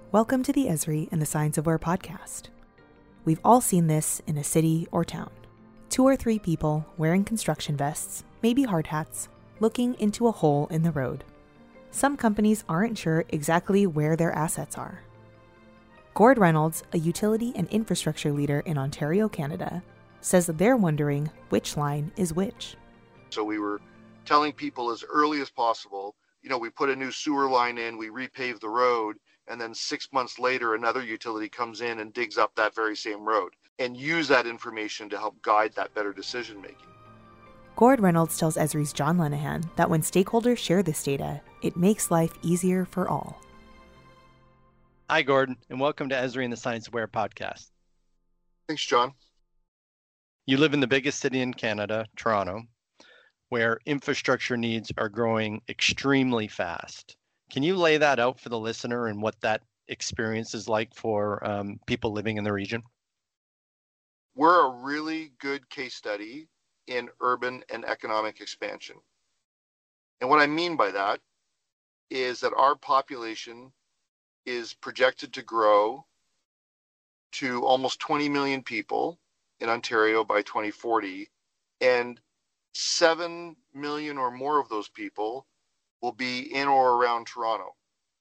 Welcome to the Esri and the Science of Where podcast. We've all seen this in a city or town. 2 or 3 people wearing construction vests, maybe hard hats, looking into a hole in the road. Some companies aren't sure exactly where their assets are. Gord Reynolds, a utility and infrastructure leader in Ontario, Canada, says that they're wondering which line is which. So we were telling people as early as possible, we put a new sewer line in, we repave the road, and then 6 months later, another utility comes in and digs up that very same road, and use that information to help guide that better decision making. Gord Reynolds tells Esri's John Lenehan that when stakeholders share this data, it makes life easier for all. Hi, Gordon, and welcome to Esri and the Science of Where podcast. Thanks, John. You live in the biggest city in Canada, Toronto, where infrastructure needs are growing extremely fast. Can you lay that out for the listener and what that experience is like for people living in the region? We're a really good case study in urban and economic expansion. And what I mean by that is that our population is projected to grow to almost 20 million people in Ontario by 2040, and 7 million or more of those people will be in or around Toronto.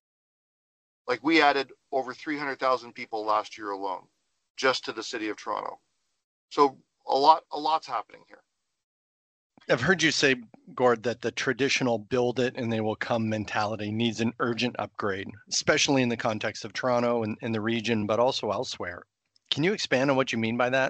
Like, we added over 300,000 people last year alone, just to the city of Toronto. So a lot's happening here. I've heard you say, Gord, that the traditional build it and they will come mentality needs an urgent upgrade, especially in the context of Toronto and the region, but also elsewhere. Can you expand on what you mean by that?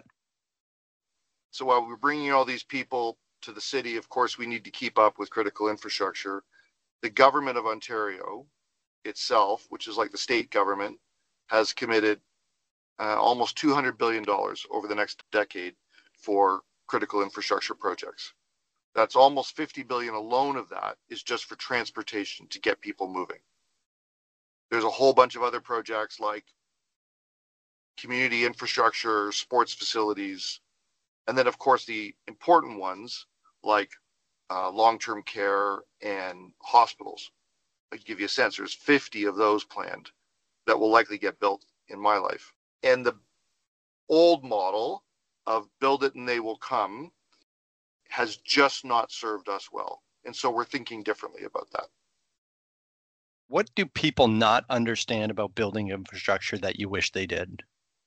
So while we're bringing all these people to the city, of course, we need to keep up with critical infrastructure. The government of Ontario itself, which is like the state government, has committed almost $200 billion over the next decade for critical infrastructure projects. That's almost $50 billion alone of that is just for transportation to get people moving. There's a whole bunch of other projects like community infrastructure, sports facilities, and then, of course, the important ones like long-term care and hospitals. I'll give you a sense, there's 50 of those planned that will likely get built in my life. And the old model of build it and they will come has just not served us well. And so we're thinking differently about that. What do people not understand about building infrastructure that you wish they did?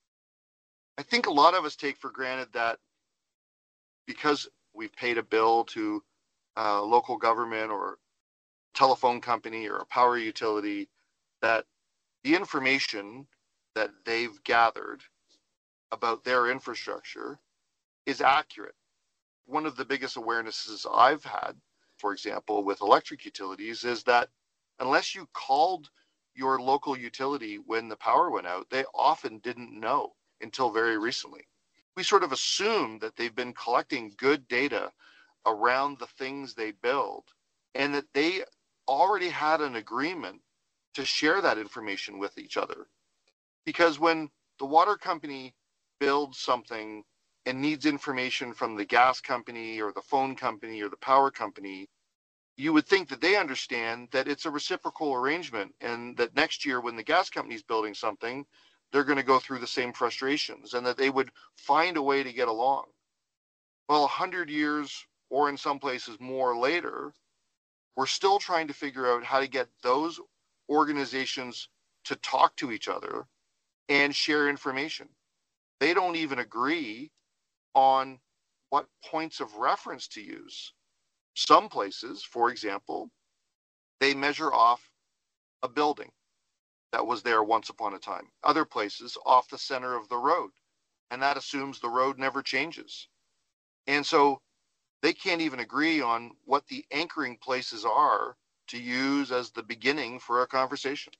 I think a lot of us take for granted that because we've paid a bill to a local government or telephone company or a power utility, that the information that they've gathered about their infrastructure is accurate. One of the biggest awarenesses I've had, for example, with electric utilities, is that unless you called your local utility when the power went out, they often didn't know until very recently. We sort of assume that they've been collecting good data around the things they build and that they already had an agreement to share that information with each other. Because when the water company builds something and needs information from the gas company or the phone company or the power company, you would think that they understand that it's a reciprocal arrangement and that next year when the gas company is building something, they're going to go through the same frustrations and that they would find a way to get along. Well, 100 years, or in some places more later, we're still trying to figure out how to get those organizations to talk to each other and share information. They don't even agree on what points of reference to use. Some places, for example, they measure off a building that was there once upon a time. Other places off the center of the road, and that assumes the road never changes. And so they can't even agree on what the anchoring places are to use as the beginning for a conversation.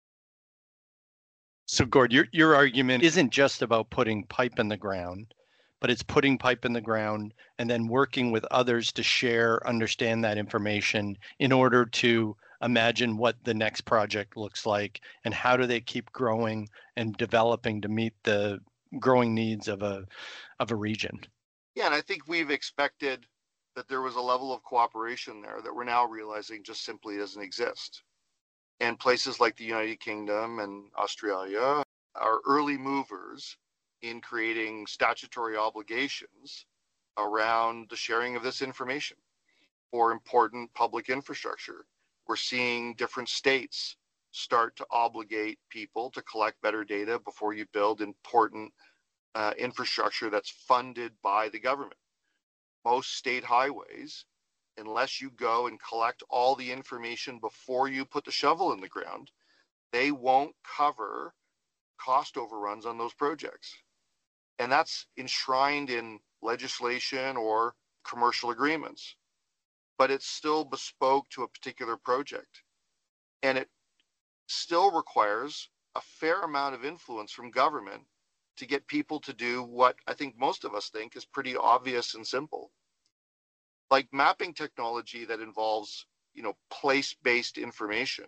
So, Gord, your argument isn't just about putting pipe in the ground, but it's putting pipe in the ground and then working with others to share, understand that information in order to imagine what the next project looks like and how do they keep growing and developing to meet the growing needs of a region. Yeah, and I think we've expected that there was a level of cooperation there that we're now realizing just simply doesn't exist. And places like the United Kingdom and Australia are early movers in creating statutory obligations around the sharing of this information for important public infrastructure. We're seeing different states start to obligate people to collect better data before you build important infrastructure that's funded by the government. Most state highways, unless you go and collect all the information before you put the shovel in the ground, they won't cover cost overruns on those projects. And that's enshrined in legislation or commercial agreements. But it's still bespoke to a particular project. And it still requires a fair amount of influence from government to get people to do what I think most of us think is pretty obvious and simple. Like mapping technology that involves, place-based information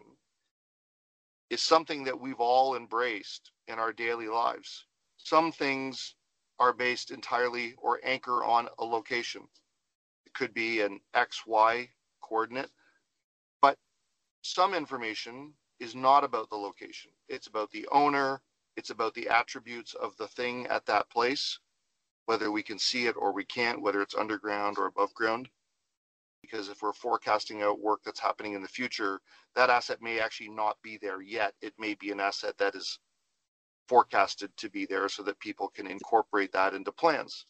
is something that we've all embraced in our daily lives. Some things are based entirely or anchor on a location. It could be an XY coordinate, but some information is not about the location. It's about the owner. It's about the attributes of the thing at that place, whether we can see it or we can't, whether it's underground or above ground. Because if we're forecasting out work that's happening in the future, that asset may actually not be there yet. It may be an asset that is forecasted to be there so that people can incorporate that into plans.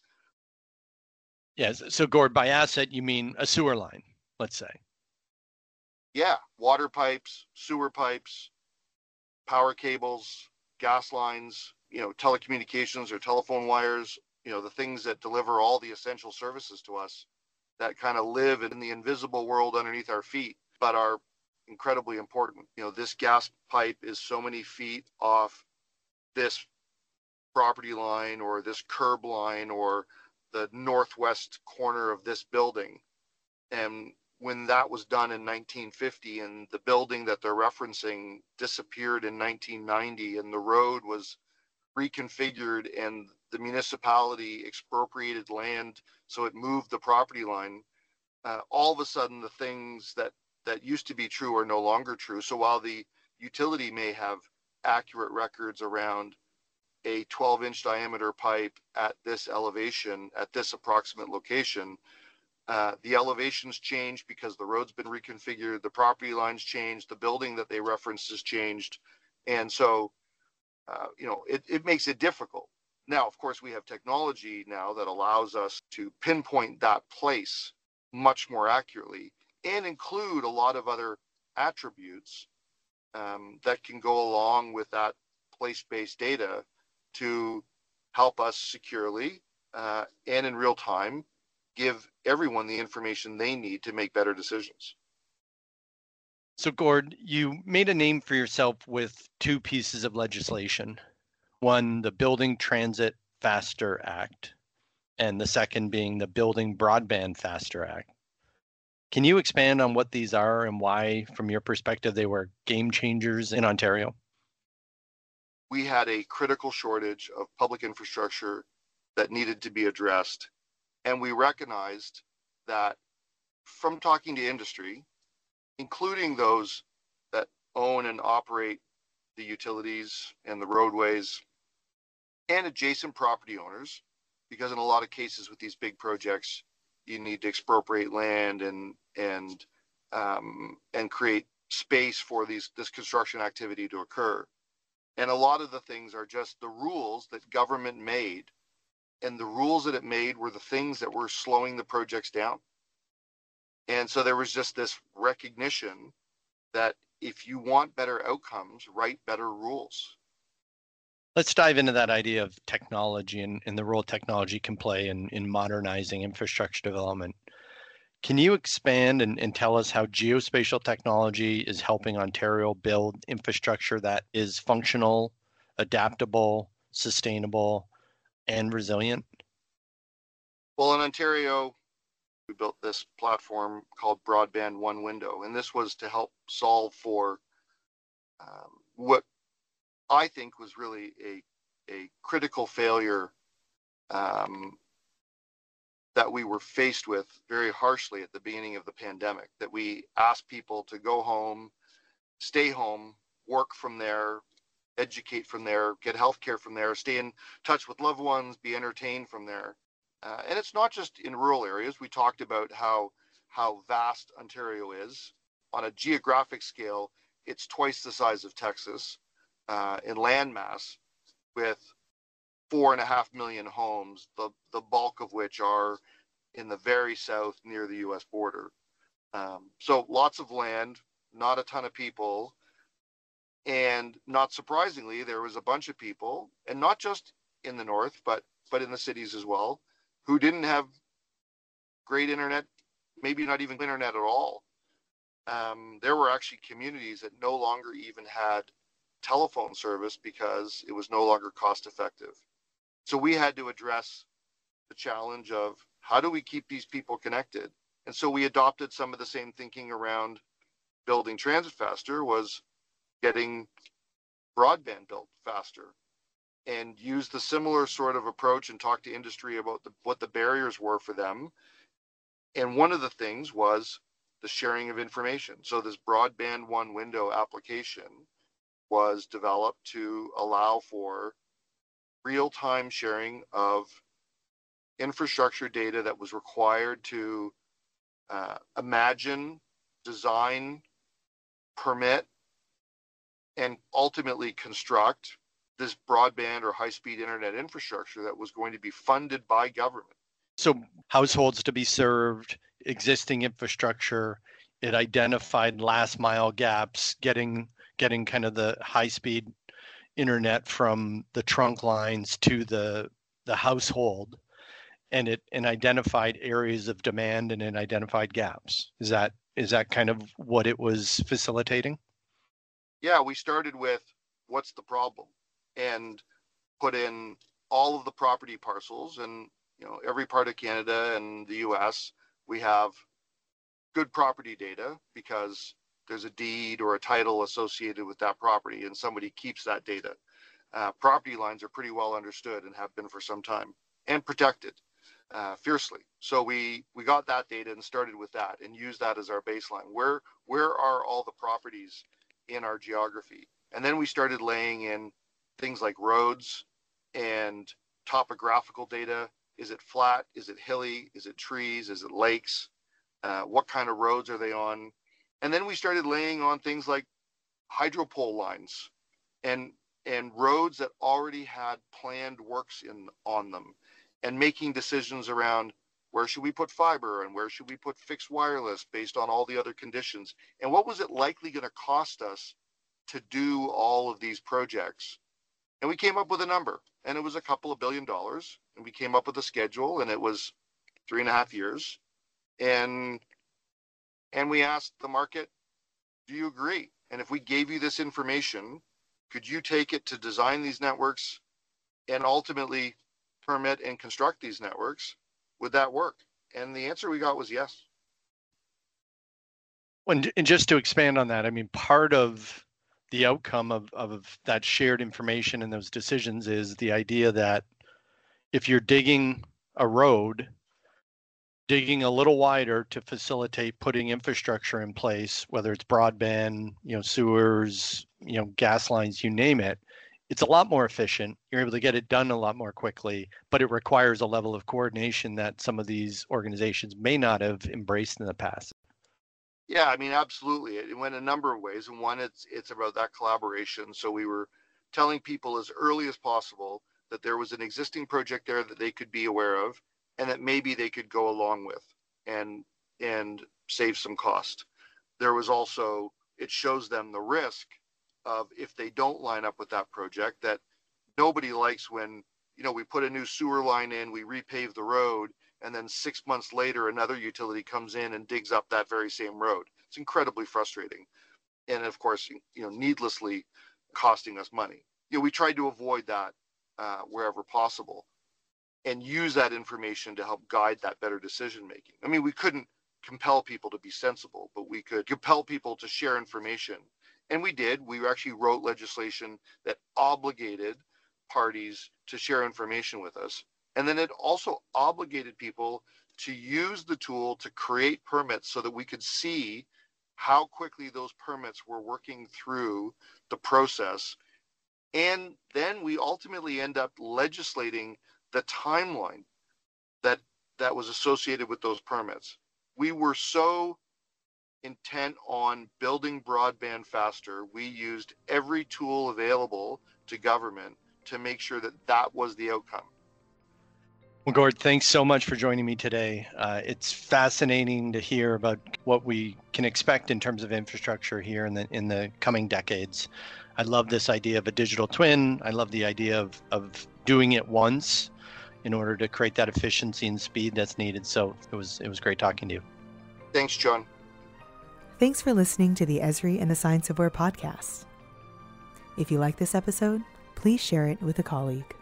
Yes. So Gord, by asset, you mean a sewer line, let's say. Yeah. Water pipes, sewer pipes, power cables, gas lines, telecommunications or telephone wires, the things that deliver all the essential services to us that kind of live in the invisible world underneath our feet, but are incredibly important. This gas pipe is so many feet off this property line or this curb line or the northwest corner of this building. And when that was done in 1950 and the building that they're referencing disappeared in 1990 and the road was reconfigured and the municipality expropriated land so it moved the property line, all of a sudden the things that used to be true are no longer true. So while the utility may have accurate records around a 12-inch diameter pipe at this elevation, at this approximate location, the elevations change because the road's been reconfigured, the property lines changed, the building that they referenced has changed. And so, it makes it difficult. Now, of course, we have technology now that allows us to pinpoint that place much more accurately and include a lot of other attributes that can go along with that place-based data to help us securely and in real time give everyone the information they need to make better decisions. So Gord, you made a name for yourself with two pieces of legislation. One, the Building Transit Faster Act, and the second being the Building Broadband Faster Act. Can you expand on what these are and why, from your perspective, they were game changers in Ontario? We had a critical shortage of public infrastructure that needed to be addressed. And we recognized that from talking to industry, including those that own and operate the utilities and the roadways and adjacent property owners, because in a lot of cases with these big projects, you need to expropriate land and create space for this construction activity to occur. And a lot of the things are just the rules that government made, and the rules that it made were the things that were slowing the projects down. And so there was just this recognition that if you want better outcomes, write better rules. Let's dive into that idea of technology and the role technology can play in modernizing infrastructure development. Can you expand and tell us how geospatial technology is helping Ontario build infrastructure that is functional, adaptable, sustainable, and resilient? Well, in Ontario, we built this platform called Broadband One Window, and this was to help solve for what I think was really a critical failure that we were faced with very harshly at the beginning of the pandemic, that we asked people to go home stay home, work from there, educate from there, get healthcare from there, stay in touch with loved ones, be entertained from there. And it's not just in rural areas. We talked about how vast Ontario is. On a geographic scale, it's twice the size of Texas in landmass, with 4.5 million homes, the bulk of which are in the very south near the U.S. border. So lots of land, not a ton of people. And not surprisingly, there was a bunch of people, and not just in the north, but in the cities as well, who didn't have great internet, maybe not even internet at all. There were actually communities that no longer even had telephone service because it was no longer cost effective. So we had to address the challenge of how do we keep these people connected? And so we adopted some of the same thinking around building transit faster, was getting broadband built faster, and use the similar sort of approach and talk to industry about what the barriers were for them. And one of the things was the sharing of information. So this Broadband One Window application was developed to allow for real-time sharing of infrastructure data that was required to imagine, design, permit, and ultimately construct this broadband or high-speed internet infrastructure that was going to be funded by government. So households to be served, existing infrastructure, it identified last mile gaps, getting kind of the high-speed internet from the trunk lines to the household, and it identified areas of demand and it identified gaps. Is that kind of what it was facilitating? Yeah, we started with what's the problem and put in all of the property parcels, and every part of Canada and the US, we have good property data because there's a deed or a title associated with that property and somebody keeps that data. Property lines are pretty well understood and have been for some time and protected fiercely. So we got that data and started with that and used that as our baseline. Where are all the properties in our geography? And then we started laying in things like roads and topographical data. Is it flat? Is it hilly? Is it trees? Is it lakes? What kind of roads are they on? And then we started laying on things like hydropole lines and roads that already had planned works on them, and making decisions around where should we put fiber and where should we put fixed wireless based on all the other conditions, and what was it likely going to cost us to do all of these projects. And we came up with a number, and it was a couple of $2 billion, and we came up with a schedule, and it was 3.5 years. And we asked the market, do you agree? And if we gave you this information, could you take it to design these networks and ultimately permit and construct these networks? Would that work? And the answer we got was yes. And just to expand on that, I mean, part of the outcome of that shared information and those decisions is the idea that if you're digging a road, digging a little wider to facilitate putting infrastructure in place, whether it's broadband, sewers, gas lines, you name it, it's a lot more efficient. You're able to get it done a lot more quickly, but it requires a level of coordination that some of these organizations may not have embraced in the past. Yeah, I mean, absolutely. It went a number of ways. And one, it's about that collaboration. So we were telling people as early as possible that there was an existing project there that they could be aware of, and that maybe they could go along with and save some cost. There was also, it shows them the risk of, if they don't line up with that project, that nobody likes when, we put a new sewer line in, we repave the road, and then 6 months later, another utility comes in and digs up that very same road. It's incredibly frustrating. And of course, needlessly costing us money. We tried to avoid that wherever possible, and use that information to help guide that better decision making. I mean, we couldn't compel people to be sensible, but we could compel people to share information. And we did. We actually wrote legislation that obligated parties to share information with us. And then it also obligated people to use the tool to create permits so that we could see how quickly those permits were working through the process. And then we ultimately end up legislating the timeline that was associated with those permits. We were so intent on building broadband faster, we used every tool available to government to make sure that that was the outcome. Well, Gord, thanks so much for joining me today. It's fascinating to hear about what we can expect in terms of infrastructure here in the coming decades. I love this idea of a digital twin. I love the idea of doing it once in order to create that efficiency and speed that's needed. So it was great talking to you. Thanks, John. Thanks for listening to the Esri and the Science of Where podcast. If you like this episode, please share it with a colleague.